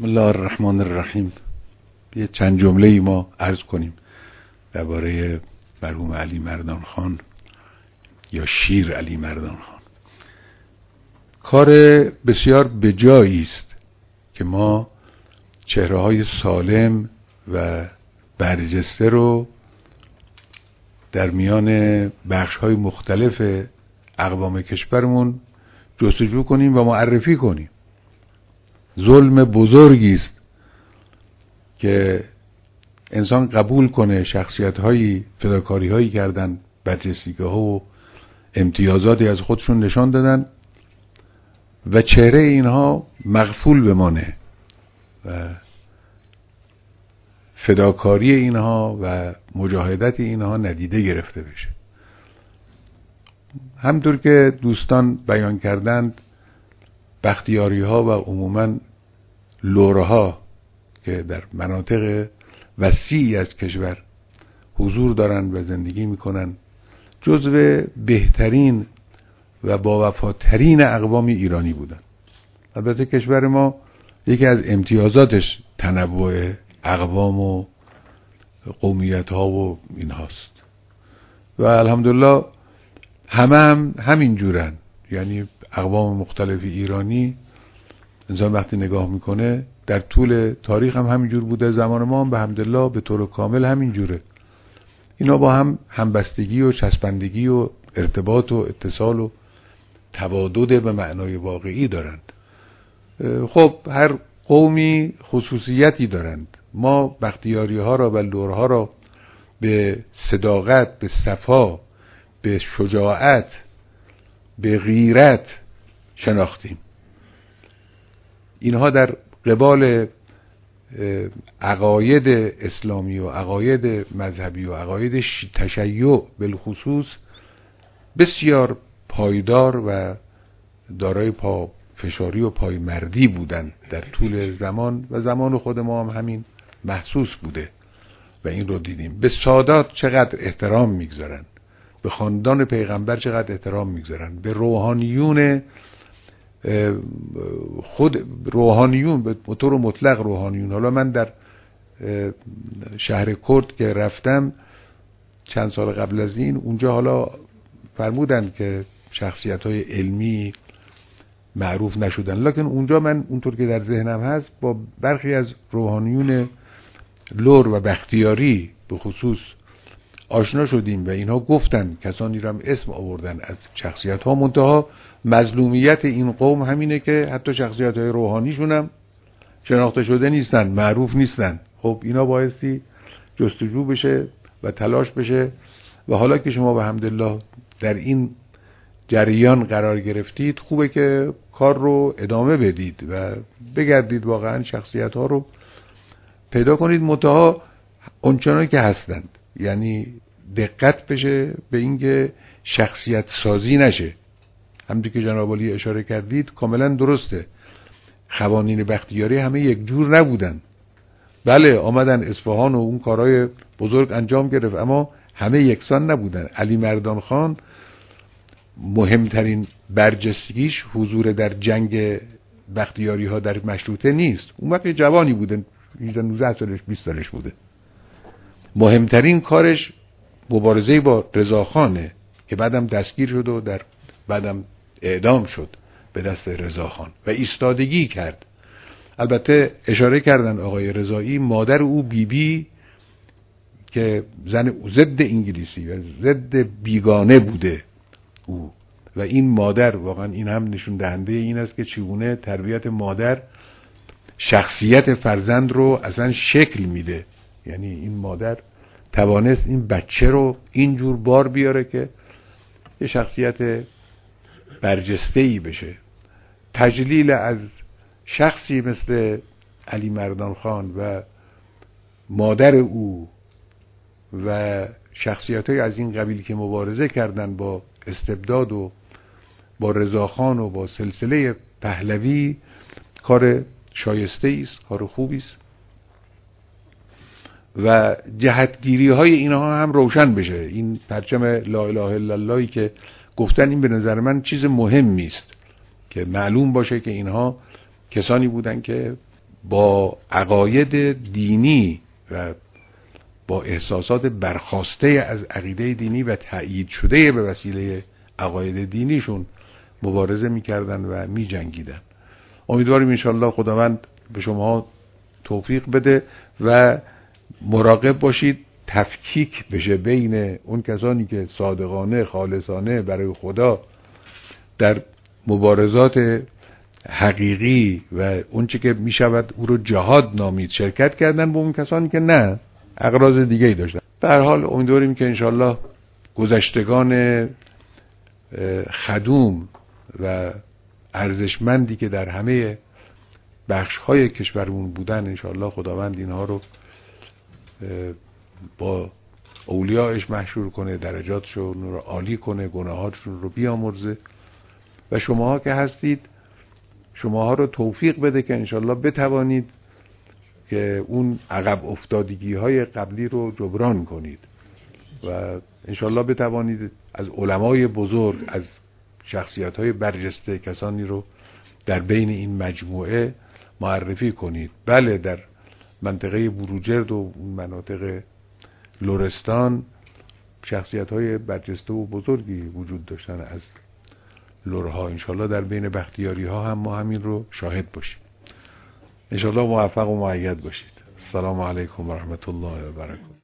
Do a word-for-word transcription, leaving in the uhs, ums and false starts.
بسم الله الرحمن الرحیم. یه چند جمله ای ما عرض کنیم درباره مرحوم علی مردان خان یا شیر علی مردان خان. کار بسیار بجایی است که ما چهره‌های سالم و برجسته رو در میان بخش‌های مختلف اقوام کشورمون جستجو کنیم و معرفی کنیم. ظلم بزرگی است که انسان قبول کنه شخصیت‌هایی فداکاری‌هایی کردن، برجستگی‌ها و امتیازاتی از خودشون نشان دادن و چهره اینها مغفول بمانه و فداکاری اینها و مجاهدت اینها ندیده گرفته بشه. همطور که دوستان بیان کردند، بختیاری ها و عموماً لوره ها که در مناطق وسیعی از کشور حضور دارند و زندگی میکنن جزو بهترین و باوفاترین اقوام ایرانی بودن. البته کشور ما یکی از امتیازاتش تنوع اقوام و قومیت ها و این هاست و الحمدلله همه هم همین جورن. یعنی اقوام مختلف ایرانی انسان وقتی نگاه میکنه در طول تاریخ هم همین جور بوده، زمان ما هم به حمدالله به طور کامل همین جوره. اینا با هم همبستگی و چسبندگی و ارتباط و اتصال و توادد به معنای واقعی دارند. خب هر قومی خصوصیتی دارند. ما بختیاری ها را و لوره ها را به صداقت، به صفا، به شجاعت، به غیرت شناختیم. اینها در قبال عقاید اسلامی و عقاید مذهبی و عقاید تشیع بالخصوص بسیار پایدار و دارای پا فشاری و پای مردی بودن در طول زمان و زمان خود ما هم همین محسوس بوده و این رو دیدیم. به سادات چقدر احترام میگذارن، به خاندان پیغمبر چقدر احترام میگذارن، به روحانیون خود روحانیون به طور مطلق روحانیون. حالا من در شهر کرد که رفتم چند سال قبل از این، اونجا حالا فرمودن که شخصیت‌های علمی معروف نشدن، لکن اونجا من اونطور که در ذهنم هست با برخی از روحانیون لور و بختیاری به خصوص آشنا شدیم و اینها گفتن، کسانی را هم اسم آوردن از شخصیت ها. منتها مظلومیت این قوم همینه که حتی شخصیت های روحانیشون هم شناخته شده نیستن، معروف نیستن. خب اینا بایستی جستجو بشه و تلاش بشه و حالا که شما به حمدالله در این جریان قرار گرفتید، خوبه که کار رو ادامه بدید و بگردید واقعا شخصیت ها رو پیدا کنید، منتها اونچنان که هستند. یعنی دقت بشه به اینکه شخصیت سازی نشه. همونطور که جناب عالی اشاره کردید کاملا درسته، خوانین بختیاری همه یک جور نبودن. بله آمدن اصفهان و اون کارهای بزرگ انجام گرفت، اما همه یکسان نبودن. علی مردان خان مهمترین برجستگیش حضور در جنگ بختیاری ها در مشروطه نیست. اون وقت جوانی بوده، نوزده سالش بیست سالش بوده. مهمترین کارش مبارزه با رضاخانه که بعدم دستگیر شد و در بعدم اعدام شد به دست رضاخان و ایستادگی کرد. البته اشاره کردن آقای رضایی، مادر او بیبی بی که زن ضد انگلیسی و ضد بیگانه بوده او و این مادر، واقعا این هم نشون دهنده این است که چگونه تربیت مادر شخصیت فرزند رو اصلا شکل میده. یعنی این مادر توانست این بچه رو اینجور بار بیاره که یه شخصیت برجسته‌ای بشه. تجلیل از شخصی مثل علی مردان خان و مادر او و شخصیت‌های از این قبیل که مبارزه کردن با استبداد و با رضاخان و با سلسله پهلوی کار شایسته است، کار خوبی است و جهتگیری های اینها هم روشن بشه. این پرچم لا اله الا اللهی که گفتن، این به نظر من چیز مهمی است که معلوم باشه که اینها کسانی بودن که با عقاید دینی و با احساسات برخاسته از عقیده دینی و تأیید شده به وسیله عقاید دینیشون مبارزه میکردن و میجنگیدن. امیدواریم انشالله خداوند به شما توفیق بده و مراقب باشید تفکیک بشه بین اون کسانی که صادقانه خالصانه برای خدا در مبارزات حقیقی و اون چه که میشود او رو جهاد نامید شرکت کردن، با اون کسانی که نه اغراض دیگه ای داشتن. به هر حال امیدواریم که انشالله گذشتگان خدوم و ارزشمندی که در همه بخش‌های کشورمون بودن انشالله خداوند اینها رو با اولیاءش محشور کنه، درجاتشون رو عالی کنه، گناهاتشون رو بیامرزه و شماها که هستید شماها رو توفیق بده که انشالله بتوانید که اون عقب افتادگی های قبلی رو جبران کنید و انشالله بتوانید از علمای بزرگ، از شخصیت های برجسته کسانی رو در بین این مجموعه معرفی کنید. بله در منطقه بروجرد و مناطق لرستان شخصیت های برجسته و بزرگی وجود داشتن از لرها. انشالله در بین بختیاری ها هم ما همین رو شاهد باشیم. انشالله موفق و مؤید باشید. السلام علیکم و رحمت الله و برکاته.